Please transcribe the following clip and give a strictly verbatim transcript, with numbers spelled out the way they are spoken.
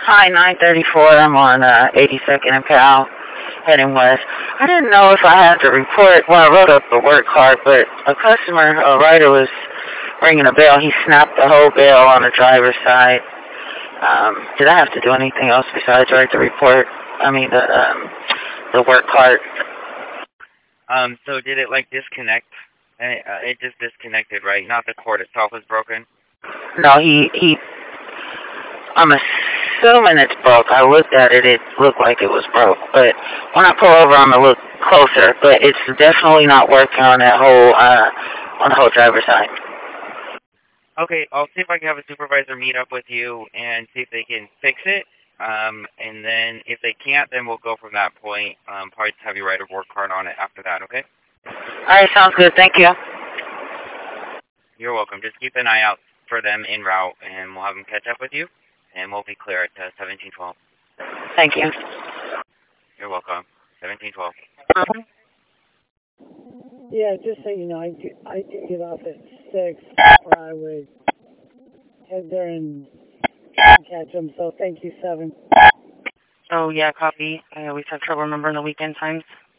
Hi, nine thirty-four. I'm on uh, eighty-second and Powell, heading west. I didn't know if I had to report. Well, I wrote up the work card, but a customer, a rider, was ringing a bell. He snapped the whole bell on the driver's side. Um, did I have to do anything else besides write the report? I mean, the um, the work card. Um, so did it like disconnect? It, uh, it just disconnected, right? Not the cord itself was broken. No, he he. I'm assuming it's broke. I looked at it. It looked like it was broke, but when I pull over, I'm gonna look closer. But it's definitely not working on that whole uh, on the whole driver's side. Okay, I'll see if I can have a supervisor meet up with you and see if they can fix it. Um, and then if they can't, then we'll go from that point. Um, probably just have you write a work card on it after that, okay? All right, sounds good. Thank you. You're welcome. Just keep an eye out for them en route, and we'll have them catch up with you, and we'll be clear at uh, seventeen twelve. Thank you. You're welcome. seventeen twelve. Uh-huh. Yeah, just so you know, I do, I do get off at six, or I would head there and catch them, so thank you, seven. Oh, yeah, copy. I always have trouble remembering the weekend times.